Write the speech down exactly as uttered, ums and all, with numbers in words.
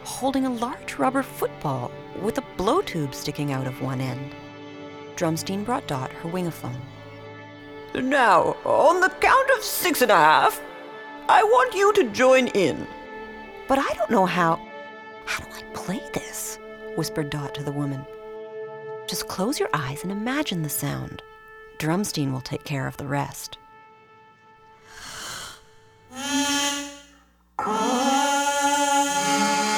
holding a large rubber football with a blow tube sticking out of one end. Drumsteen brought Dot her wingaphone. Now, on the count of six and a half, I want you to join in. But I don't know how... How do I play this? Whispered Dot to the woman. Just close your eyes and imagine the sound. Drumsteen will take care of the rest.